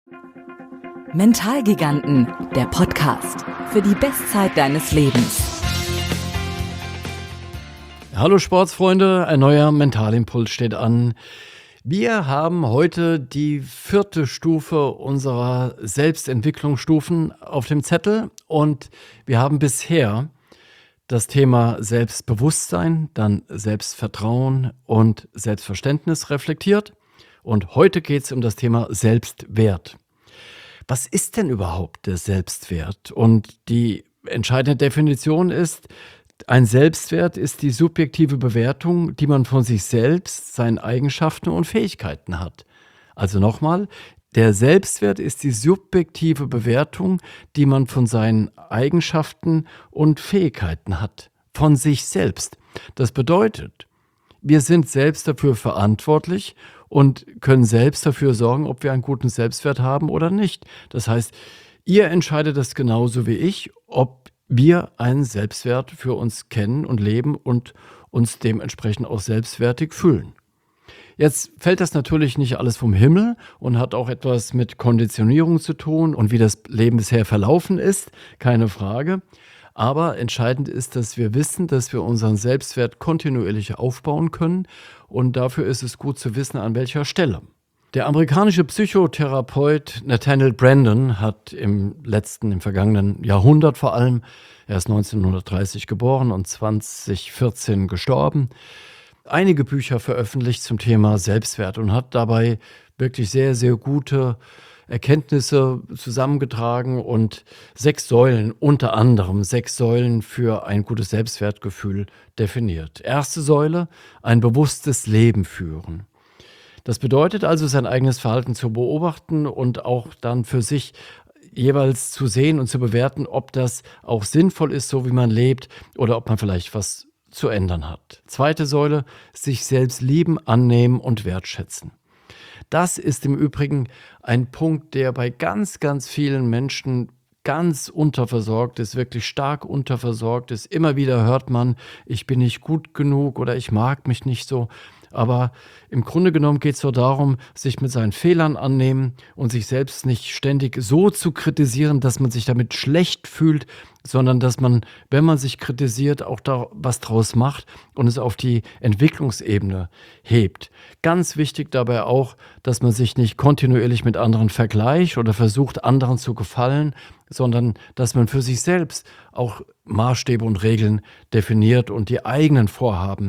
Mentalgiganten, der Podcast für die Bestzeit deines Lebens. Hallo Sportsfreunde, ein neuer Mentalimpuls steht an. Wir haben heute die 4. Stufe unserer Selbstentwicklungsstufen auf dem Zettel und wir haben bisher das Thema Selbstbewusstsein, dann Selbstvertrauen und Selbstverständnis reflektiert und heute geht es um das Thema Selbstwert. Was ist denn überhaupt der Selbstwert? Und die entscheidende Definition ist, ein Selbstwert ist die subjektive Bewertung, die man von sich selbst, seinen Eigenschaften und Fähigkeiten hat. Also nochmal, der Selbstwert ist die subjektive Bewertung, die man von seinen Eigenschaften und Fähigkeiten hat. Von sich selbst. Das bedeutet, wir sind selbst dafür verantwortlich und können selbst dafür sorgen, ob wir einen guten Selbstwert haben oder nicht. Das heißt, ihr entscheidet das genauso wie ich, ob wir einen Selbstwert für uns kennen und leben und uns dementsprechend auch selbstwertig fühlen. Jetzt fällt das natürlich nicht alles vom Himmel und hat auch etwas mit Konditionierung zu tun und wie das Leben bisher verlaufen ist, keine Frage. Aber entscheidend ist, dass wir wissen, dass wir unseren Selbstwert kontinuierlich aufbauen können und dafür ist es gut zu wissen, an welcher Stelle. Der amerikanische Psychotherapeut Nathaniel Branden hat im vergangenen Jahrhundert vor allem, er ist 1930 geboren und 2014 gestorben, einige Bücher veröffentlicht zum Thema Selbstwert und hat dabei wirklich sehr, sehr gute Erkenntnisse zusammengetragen und 6 Säulen, unter anderem 6 Säulen für ein gutes Selbstwertgefühl definiert. Erste Säule, ein bewusstes Leben führen. Das bedeutet also, sein eigenes Verhalten zu beobachten und auch dann für sich jeweils zu sehen und zu bewerten, ob das auch sinnvoll ist, so wie man lebt oder ob man vielleicht was zu ändern hat. Zweite Säule, sich selbst lieben, annehmen und wertschätzen. Das ist im Übrigen ein Punkt, der bei ganz, ganz vielen Menschen ganz unterversorgt ist, wirklich stark unterversorgt ist. Immer wieder hört man, ich bin nicht gut genug oder ich mag mich nicht so. Aber im Grunde genommen geht es so darum, sich mit seinen Fehlern annehmen und sich selbst nicht ständig so zu kritisieren, dass man sich damit schlecht fühlt, sondern dass man, wenn man sich kritisiert, auch da was draus macht und es auf die Entwicklungsebene hebt. Ganz wichtig dabei auch, dass man sich nicht kontinuierlich mit anderen vergleicht oder versucht, anderen zu gefallen, sondern dass man für sich selbst auch Maßstäbe und Regeln definiert und die eigenen Vorhaben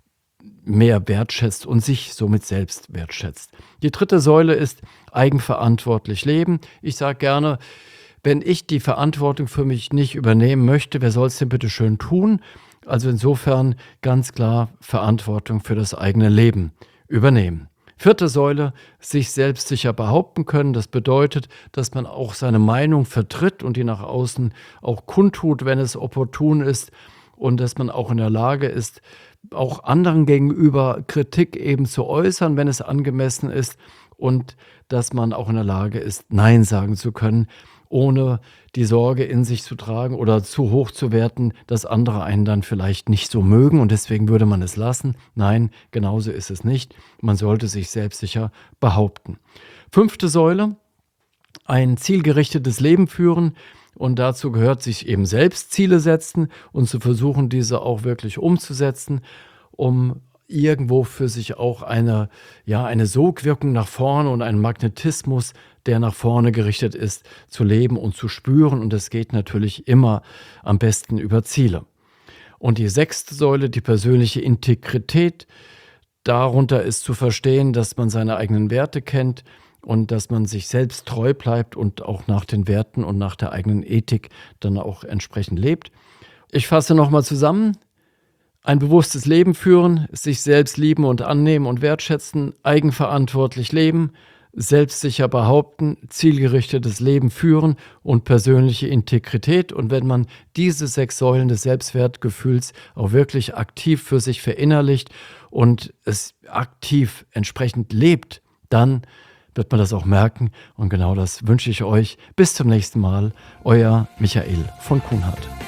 mehr wertschätzt und sich somit selbst wertschätzt. Die 3. Säule ist eigenverantwortlich leben. Ich sage gerne, wenn ich die Verantwortung für mich nicht übernehmen möchte, wer soll es denn bitte schön tun? Also insofern ganz klar Verantwortung für das eigene Leben übernehmen. 4. Säule, sich selbstsicher behaupten können. Das bedeutet, dass man auch seine Meinung vertritt und die nach außen auch kundtut, wenn es opportun ist und dass man auch in der Lage ist, auch anderen gegenüber Kritik eben zu äußern, wenn es angemessen ist und dass man auch in der Lage ist, Nein sagen zu können, ohne die Sorge in sich zu tragen oder zu hoch zu werten, dass andere einen dann vielleicht nicht so mögen und deswegen würde man es lassen. Nein, genauso ist es nicht. Man sollte sich selbstsicher behaupten. 5. Säule, ein zielgerichtetes Leben führen. Und dazu gehört, sich eben selbst Ziele setzen und zu versuchen, diese auch wirklich umzusetzen, um irgendwo für sich auch eine Sogwirkung nach vorne und einen Magnetismus, der nach vorne gerichtet ist, zu leben und zu spüren. Und das geht natürlich immer am besten über Ziele. Und die 6. Säule, die persönliche Integrität, darunter ist zu verstehen, dass man seine eigenen Werte kennt, und dass man sich selbst treu bleibt und auch nach den Werten und nach der eigenen Ethik dann auch entsprechend lebt. Ich fasse nochmal zusammen. Ein bewusstes Leben führen, sich selbst lieben und annehmen und wertschätzen, eigenverantwortlich leben, selbstsicher behaupten, zielgerichtetes Leben führen und persönliche Integrität. Und wenn man diese 6 Säulen des Selbstwertgefühls auch wirklich aktiv für sich verinnerlicht und es aktiv entsprechend lebt, dann wird man das auch merken und genau das wünsche ich euch. Bis zum nächsten Mal, euer Michael von Kuhnhardt.